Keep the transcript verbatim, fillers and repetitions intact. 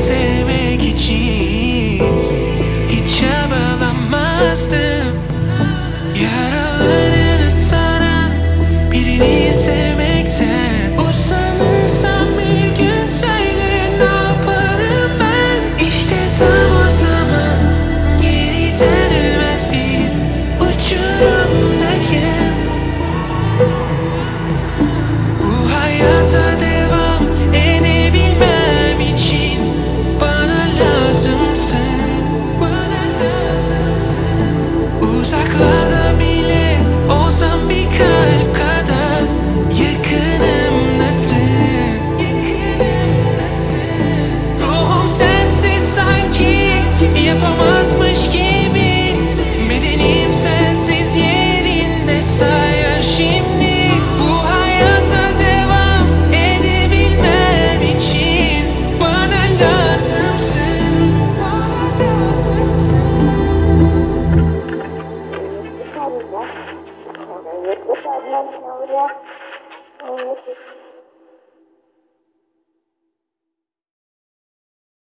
sevmek için hiç çabalamazdım. Yaralarını saran birini sevmekten usanırsam bir gün söyle, ne yaparım ben? İşte tam o zaman geri dönülmez bir uçurumdayım. Bu hayata devam edebilmem için bana lazımsın, bana lazımsın. Uzaklarda bile olsam bir kalp kadar yakınım nasıl, yakınım nasıl? Ruhum sensiz sanki yapamazmış gibi, bedenim sensiz yerinde sayar şimdi. Bu hayata devam edebilmem için bana lazımsın, bana lazımsın. Правильно. Правильно.